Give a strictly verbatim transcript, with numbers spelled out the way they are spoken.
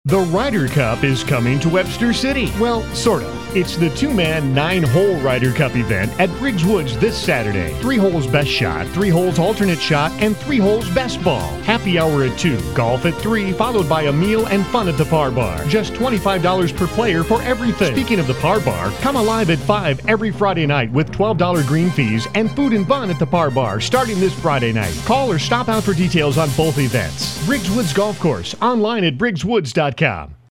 The Ryder Cup is coming to Webster City. Well, sort of. It's the two-man, nine-hole Ryder Cup event at Briggs Woods this Saturday. Three holes best shot, three holes alternate shot, and three holes best ball. Happy hour at two, golf at three, followed by a meal and fun at the Par Bar. Just twenty-five dollars per player for everything. Speaking of the Par Bar, come alive at five every Friday night with twelve dollars green fees and food and fun at the Par Bar starting this Friday night. Call or stop out for details on both events. Briggs Woods Golf Course, online at briggs woods dot com.